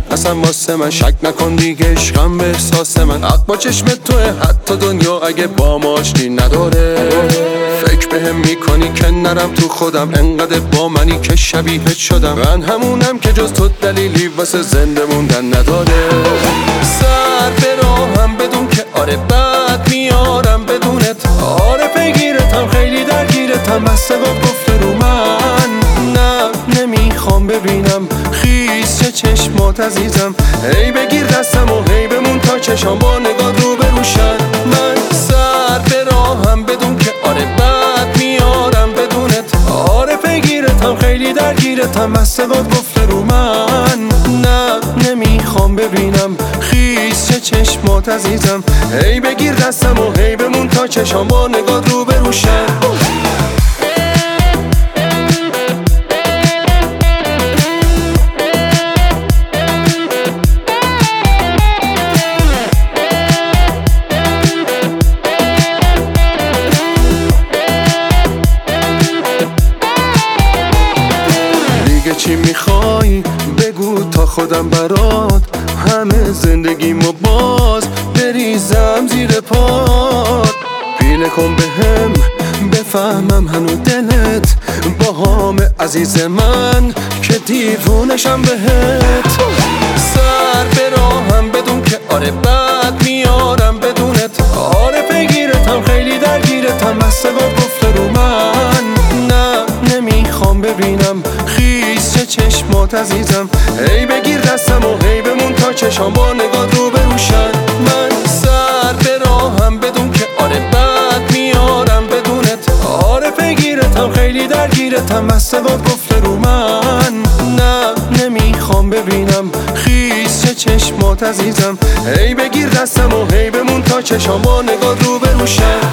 اصلا واسه من شک نکن دیگه عشقم به احساس من حق با چشم توه، حتی دنیا اگه با ما آشتی نداره. فکر بهم میکنی که نرم تو خودم، انقدر با منی که شبیهت شدم. من همونم که جز تو دلیلی واسه زنده موندن نداره. سر به راهم بدون که آره بعد میارم بدونت، آره پیگیرتم خیلی درگیرتم، بسته با گفته رو من. نه نمیخوام ببینم خیس چه چشمات عزیزم، هی بگیر دستم و هی بمون تا چشام با نگاه رو بروشن. من سر به راهم بدون که آره بعد میارم بدونت، آره پیگیرتم خیلی درگیرتم، بسته با گفته رو من. نه نمیخوام ببینم خیس چه چشمات عزیزم، هی بگیر دستم و هی بمون تا چشام با نگاه رو بروشن. چی میخوای بگو تا خودم برات همه زندگیمو باز بریزم زیر پات. پیله کن بهم بفهمم هنو دلت باهام عزیز من که دیوونشم بهت. سر به راهم بدون که آره بعد میارم بدونت، آره پیگیرتم خیلی درگیرتم، بسته با گفته رو من. نه نمیخوام ببینم خیس چه چشمات عزیزم، هی بگیر دستم و هی بمون تا چشام با نگاه رو بروشن. من سر به راهم بدون که آره بعد میارم بدونت، آره پیگیرتم خیلی درگیرتم، بسته با گفته رو من. نه نمیخوام ببینم خیس چه چشمات عزیزم، هی بگیر دستم و هی بمون تا چشام با نگاه رو بروشن.